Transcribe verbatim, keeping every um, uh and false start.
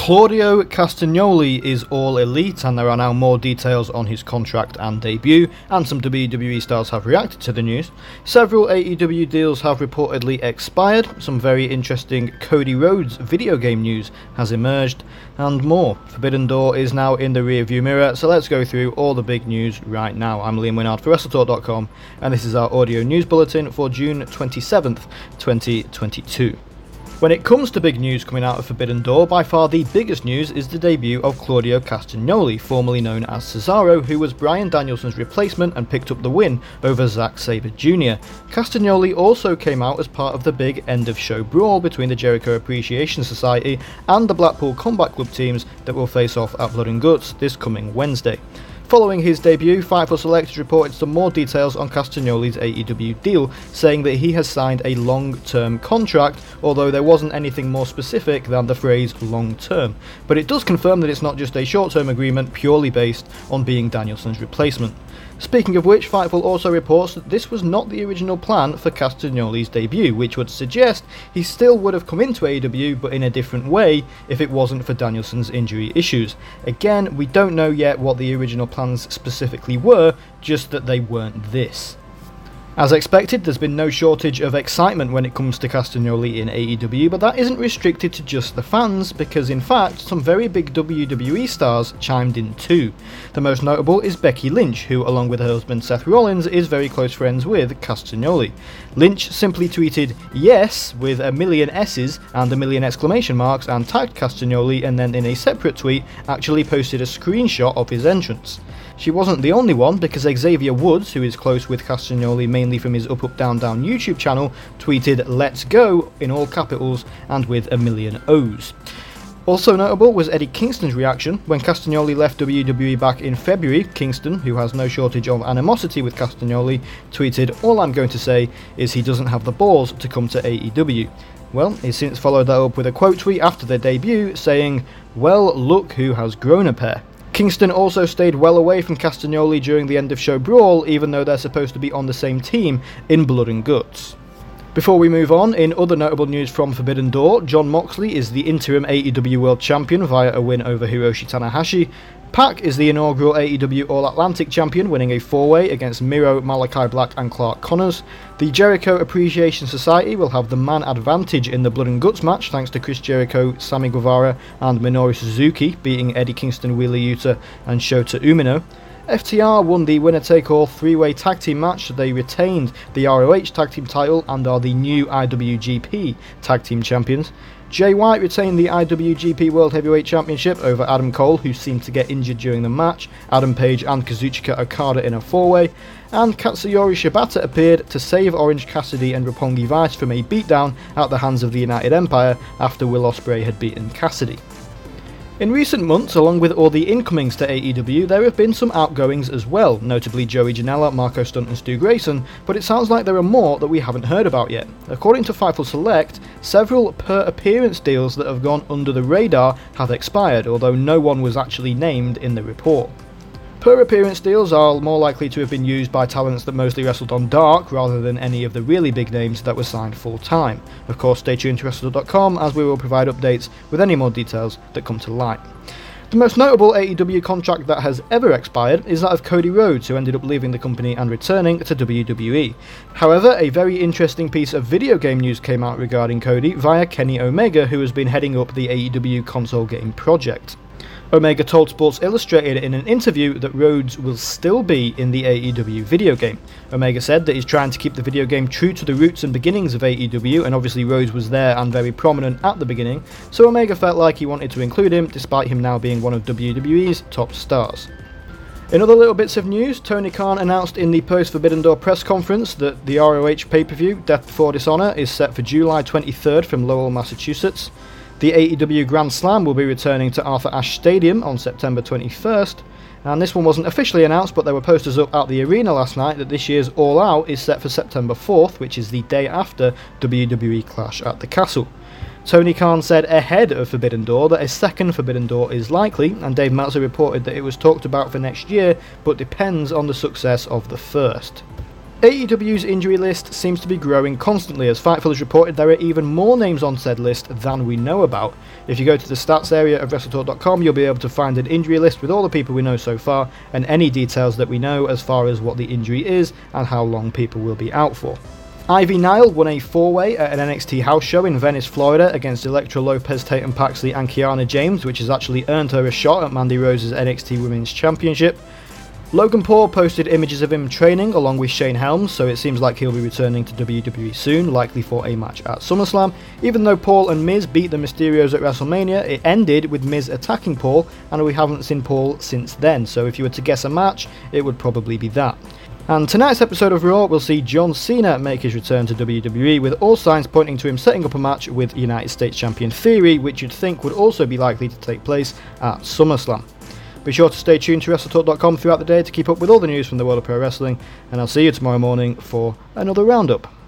Claudio Castagnoli is all elite, and there are now more details on his contract and debut, and some W W E stars have reacted to the news. Several A E W deals have reportedly expired, some very interesting Cody Rhodes video game news has emerged, and more. Forbidden Door is now in the rearview mirror, so let's go through all the big news right now. I'm Liam Winard for WrestleTalk dot com, and this is our audio news bulletin for June twenty-seventh, twenty twenty-two. When it comes to big news coming out of Forbidden Door, by far the biggest news is the debut of Claudio Castagnoli, formerly known as Cesaro, who was Bryan Danielson's replacement and picked up the win over Zack Sabre Junior Castagnoli also came out as part of the big end-of-show brawl between the Jericho Appreciation Society and the Blackpool Combat Club teams that will face off at Blood and Guts this coming Wednesday. Following his debut, Fightful Select has reported some more details on Castagnoli's A E W deal, saying that he has signed a long-term contract, although there wasn't anything more specific than the phrase long-term. But it does confirm that it's not just a short-term agreement purely based on being Danielson's replacement. Speaking of which, Fightful also reports that this was not the original plan for Castagnoli's debut, which would suggest he still would have come into A E W but in a different way if it wasn't for Danielson's injury issues. Again, we don't know yet what the original plans specifically were, just that they weren't this. As expected, there's been no shortage of excitement when it comes to Castagnoli in A E W, but that isn't restricted to just the fans, because in fact, some very big W W E stars chimed in too. The most notable is Becky Lynch, who along with her husband Seth Rollins is very close friends with Castagnoli. Lynch simply tweeted yes with a million S's and a million exclamation marks and tagged Castagnoli, and then in a separate tweet actually posted a screenshot of his entrance. She wasn't the only one, because Xavier Woods, who is close with Castagnoli mainly from his Up Up Down Down YouTube channel, tweeted "Let's go" in all capitals and with a million O's. Also notable was Eddie Kingston's reaction. When Castagnoli left W W E back in February, Kingston, who has no shortage of animosity with Castagnoli, tweeted, "All I'm going to say is he doesn't have the balls to come to A E W." Well, he's since followed that up with a quote tweet after their debut saying, "Well, look who has grown a pair." Kingston also stayed well away from Castagnoli during the end-of-show brawl, even though they're supposed to be on the same team in Blood and Guts. Before we move on, in other notable news from Forbidden Door, Jon Moxley is the interim A E W World Champion via a win over Hiroshi Tanahashi. Pac is the inaugural A E W All-Atlantic Champion, winning a four-way against Miro, Malachi Black and Clark Connors. The Jericho Appreciation Society will have the man advantage in the Blood and Guts match thanks to Chris Jericho, Sammy Guevara and Minoru Suzuki beating Eddie Kingston, Wheeler Yuta and Shota Umino. F T R won the winner-take-all three-way tag team match, so they retained the R O H tag team title and are the new I W G P tag team champions. Jay White retained the I W G P World Heavyweight Championship over Adam Cole, who seemed to get injured during the match, Adam Page and Kazuchika Okada in a four-way, and Katsuyori Shibata appeared to save Orange Cassidy and Roppongi Vice from a beatdown at the hands of the United Empire after Will Ospreay had beaten Cassidy. In recent months, along with all the incomings to A E W, there have been some outgoings as well, notably Joey Janela, Marco Stunt and Stu Grayson, but it sounds like there are more that we haven't heard about yet. According to Fightful Select, several per-appearance deals that have gone under the radar have expired, although no one was actually named in the report. Per-appearance deals are more likely to have been used by talents that mostly wrestled on Dark rather than any of the really big names that were signed full-time. Of course, stay tuned to WrestleTalk dot com as we will provide updates with any more details that come to light. The most notable A E W contract that has ever expired is that of Cody Rhodes, who ended up leaving the company and returning to W W E. However, a very interesting piece of video game news came out regarding Cody via Kenny Omega, who has been heading up the A E W console game project. Omega told Sports Illustrated in an interview that Rhodes will still be in the A E W video game. Omega said that he's trying to keep the video game true to the roots and beginnings of A E W, and obviously Rhodes was there and very prominent at the beginning, so Omega felt like he wanted to include him, despite him now being one of W W E's top stars. In other little bits of news, Tony Khan announced in the post-Forbidden Door press conference that the R O H pay-per-view, Death Before Dishonor, is set for July twenty-third from Lowell, Massachusetts. The A E W Grand Slam will be returning to Arthur Ashe Stadium on September twenty-first, and this one wasn't officially announced, but there were posters up at the arena last night that this year's All Out is set for September fourth, which is the day after W W E Clash at the Castle. Tony Khan said ahead of Forbidden Door that a second Forbidden Door is likely, and Dave Meltzer reported that it was talked about for next year, but depends on the success of the first. A E W's injury list seems to be growing constantly, as Fightful has reported there are even more names on said list than we know about. If you go to the stats area of WrestleTalk dot com, you'll be able to find an injury list with all the people we know so far, and any details that we know as far as what the injury is and how long people will be out for. Ivy Nile won a four-way at an N X T house show in Venice, Florida against Elektra Lopez, Tatum Paxley and Kiana James, which has actually earned her a shot at Mandy Rose's N X T Women's Championship. Logan Paul posted images of him training along with Shane Helms, so it seems like he'll be returning to W W E soon, likely for a match at SummerSlam. Even though Paul and Miz beat the Mysterios at WrestleMania, it ended with Miz attacking Paul, and we haven't seen Paul since then, so if you were to guess a match, it would probably be that. And tonight's episode of Raw will see John Cena make his return to W W E, with all signs pointing to him setting up a match with United States Champion Theory, which you'd think would also be likely to take place at SummerSlam. Be sure to stay tuned to WrestleTalk dot com throughout the day to keep up with all the news from the world of pro wrestling, and I'll see you tomorrow morning for another roundup.